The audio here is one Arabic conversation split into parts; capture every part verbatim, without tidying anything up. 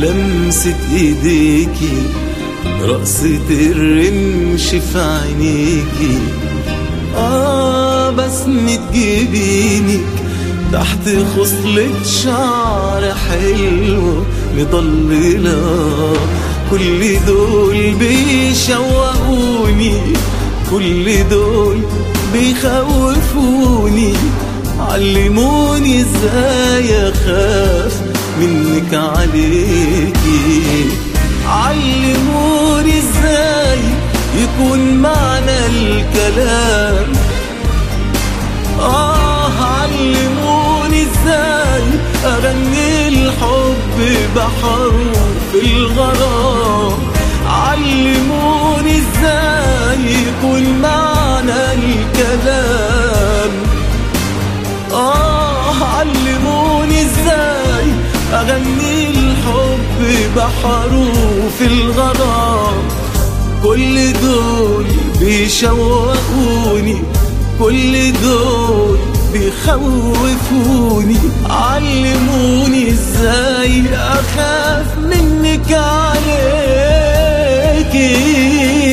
لمسة ايديكي، رقصة الرمش في عينيكي، آه بسمة جبينك تحت خصلة شعر حلوة مضللة. كل دول بيشوقوني، كل دول بيخوفوني، علموني ازاي اخاف منك عليكي، علموني ازاي يكون معنى الكلام، آه علموني ازاي اغني الحب بحروف الغرام، علموني ازاي يكون معنى الكلام، آه علموني ازاي اغني الحب بحروف الغرام. كل دول بيشوقوني، كل دول بيخوفوني، علموني ازاي اخاف منك عليكي.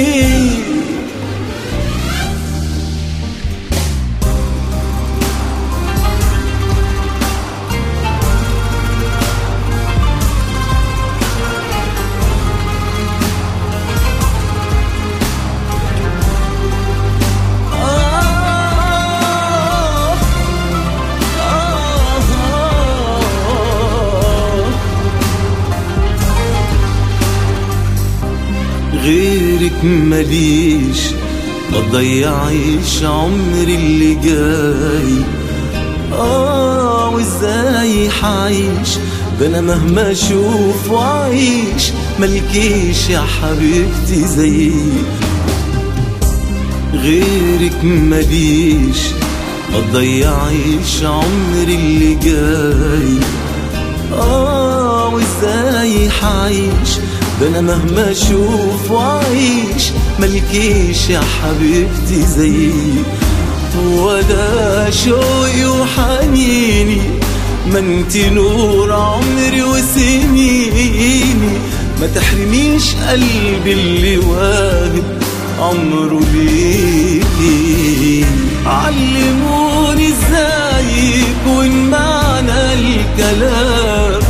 غيرك مليش، ما تضيعيش عمري اللي جاي، آه وازاي حعيش ده انا مهما اشوف وعيش، ملكيش يا حبيبتي زيي. غيرك مليش، ما تضيعيش عمري اللي جاي، آه وازاي حعيش ده انا مهما اشوف وعيش، ملكيش يا حبيبتي زيي. ولا شوقي وحنيني، ما انتي نور عمري وسنيني، ما تحرميش قلبي اللي واهب عمره ليكي. علموني ازاي يكون معنى الكلام،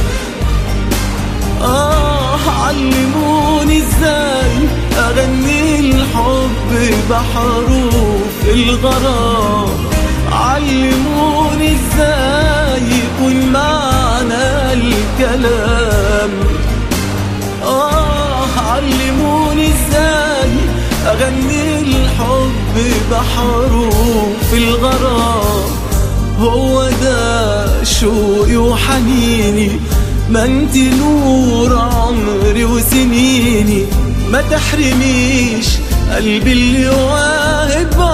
آه علموني ازاي اغني الحب بحروف الغرام، علموني ازاي يكون معنى الكلام، آه علموني ازاي اغني الحب بحروف الغرام. هو ده شوقي وحنيني، ما انتي نور عمري وسنيني، ما تحرميش قلبي اللي واهب